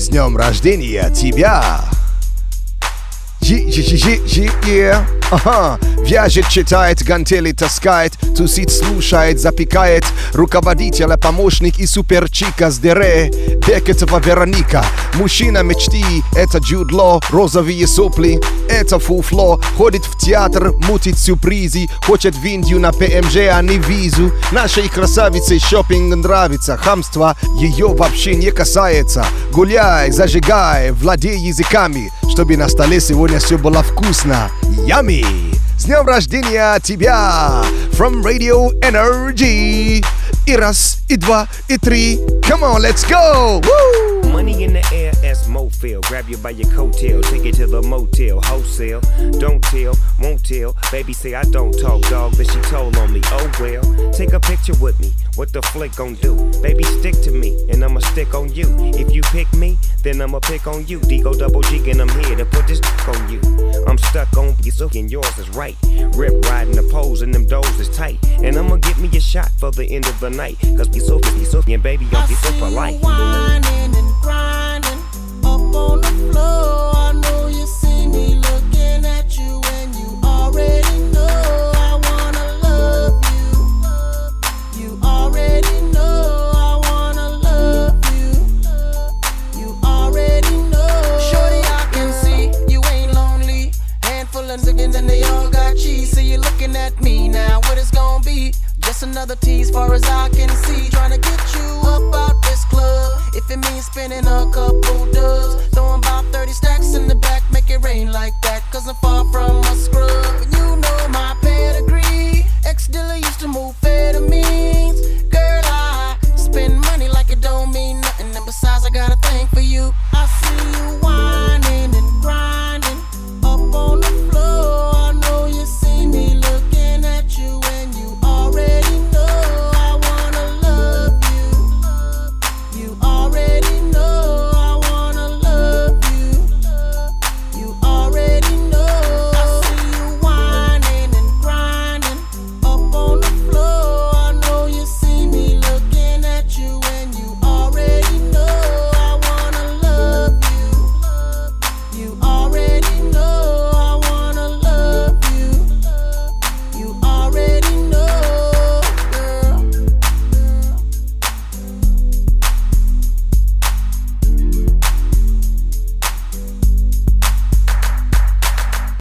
днем рождения тебя! Ага. Вяжет, читает, гантели таскает, тусит, слушает, запекает. Руководителя, помощник и суперчика с Дере. Бекетова Вероника. Мужчина мечты, это Джуд Ло. Розовые сопли, это фуфло. Ходит в театр, мутит сюрпризы. Хочет в Индию на ПМЖ, а не визу. Нашей красавице шопинг нравится. Хамство ее вообще не касается. Гуляй, зажигай, владей языками, чтобы на столе сегодня все было вкусно. Yummy! С днем рождения тебя! From Radio Energy! И раз, и два, и три. Come on, let's go! Woo! Money in the air, as Mo feel. Grab you by your coattail, take it to the motel, wholesale. Don't tell, won't tell. Baby say I don't talk, dog, but she told on me. Oh well, take a picture with me. What the flick gon' do? Baby, stick to me, and I'ma stick on you. If you pick me, then I'ma pick on you. Digo double G, and I'm here to put this on you. I'm stuck on you, and yours is right. Rip riding the poles, and them doors is tight. And I'ma get me a shot for the end of the night. Cause be so, and baby, don't be so polite. Whining and grinding up on the floor. I know you see me looking at you, and you already know I wanna love you. You already know I wanna love you. You already know. Shorty, I can see you ain't lonely. Handful of chickens and they all got cheese. So you're looking at me now. What it's gonna be? Just another tease, far as I can see. Trying to get you up out this club. If it means spending a couple dubs, throwing about 30 stacks in the back, make it rain like that. Cause I'm far from a scrub.